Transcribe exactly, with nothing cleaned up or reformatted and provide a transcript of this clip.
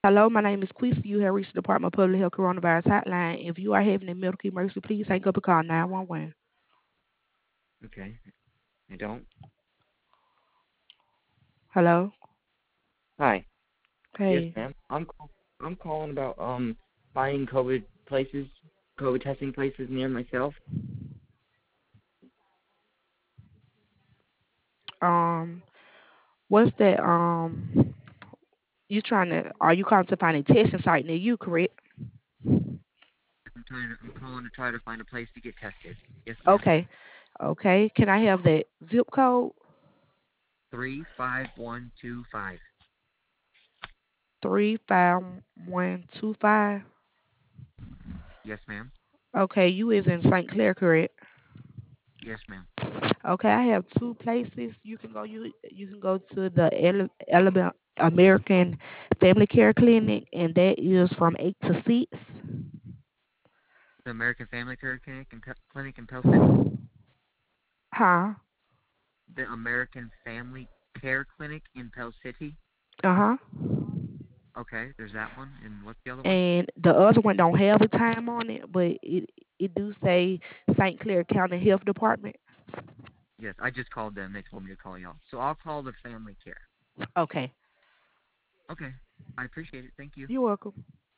Hello, my name is Quisa. You have reached the Department of Public Health Coronavirus Hotline. If you are having a medical emergency, please hang up and call nine one one. Okay. I don't. Hello? Hi. Yes, Hey. ma'am. I'm call- I'm calling about um finding COVID places, COVID testing places near myself. Um, what's that? Um, you trying to, are you calling to find a testing site near you, correct? I'm trying to, I'm calling to try to find a place to get tested. Yes, ma'am. Okay. Okay. Can I have that zip code? Three five one two five. three five one two five. Yes, ma'am. Okay, you is in Saint Clair, correct? Yes, ma'am. Okay, I have two places you can go. You you can go to the Ele- Alabama American Family Care Clinic, and that is from eight to six. The American Family Care Clinic in Pe- Clinic in Pell City. Huh? The American Family Care Clinic in Pell City. Uh huh. Okay, there's that one. And what's the other one? And the other one don't have a time on it, but it it do say Saint Clair County Health Department. Yes, I just called them. They told me to call y'all. So I'll call the Family Care. Okay, Okay. I appreciate it. Thank you. you're welcome.